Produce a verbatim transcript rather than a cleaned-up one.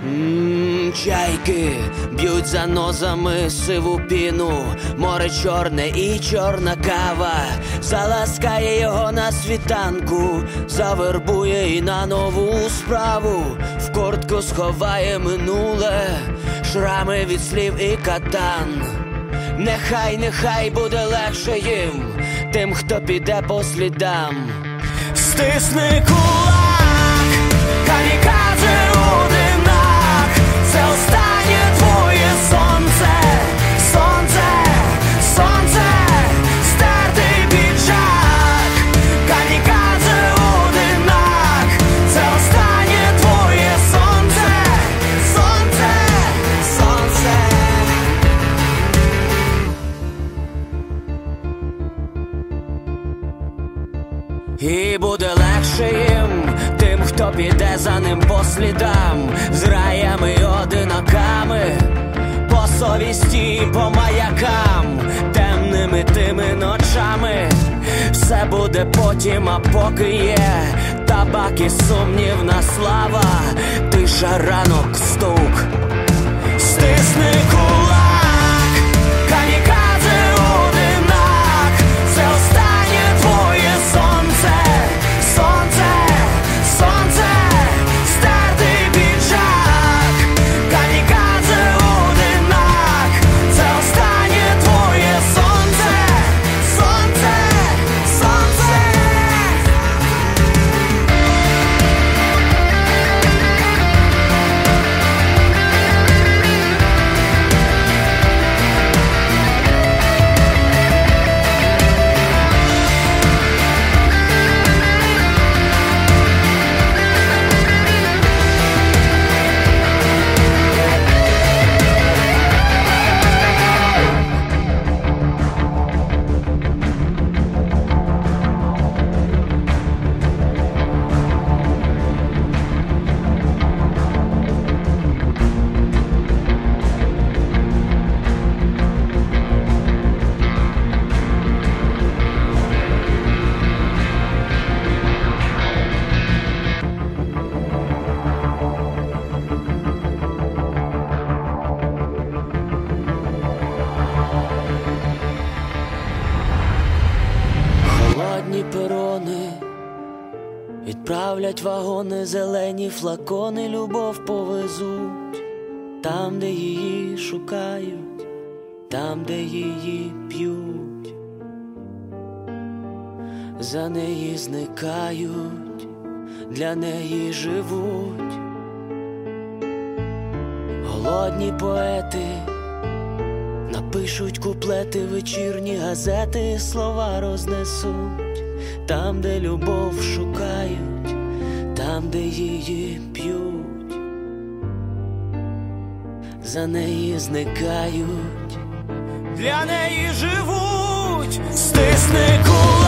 Ммм, чайки б'ють за нозами сиву піну, море чорне і чорна кава заласкає його на світанку, завербує і на нову справу, в куртку сховає минуле, шрами від слів і катан. Нехай, нехай буде легше їм, тим, хто піде по слідам. Стисни кулак, камікадзе одинак, це останнє твоє сонце, сонце, сонце, стертий піджак. Камікадзе одинак, це останнє твоє сонце, сонце, сонце. І буде легше їм, тим, хто піде за ним по слідам, з раями й одиноками, по совісті й по маякам, темними тими ночами. Все буде потім, а поки є табак і сумнівна слава, тиша, ранок, стук. Стисни кулак, камікадзе одинак, це останнє твоє сонце, сонце, сонце, стертий піджак. Камікадзе одинак, це останнє твоє сонце, сонце, сонце. Холодні перони відправлять вагони, зелені флакони, любов повезуть там, де її шукають, там, де її п'ють, за неї зникають, для неї живуть. Голодні поети напишуть куплети, вечірні газети, слова рознесуть там, де любов шукають, там, де її п'ють, за неї зникають, для неї живуть. Стисни кулак.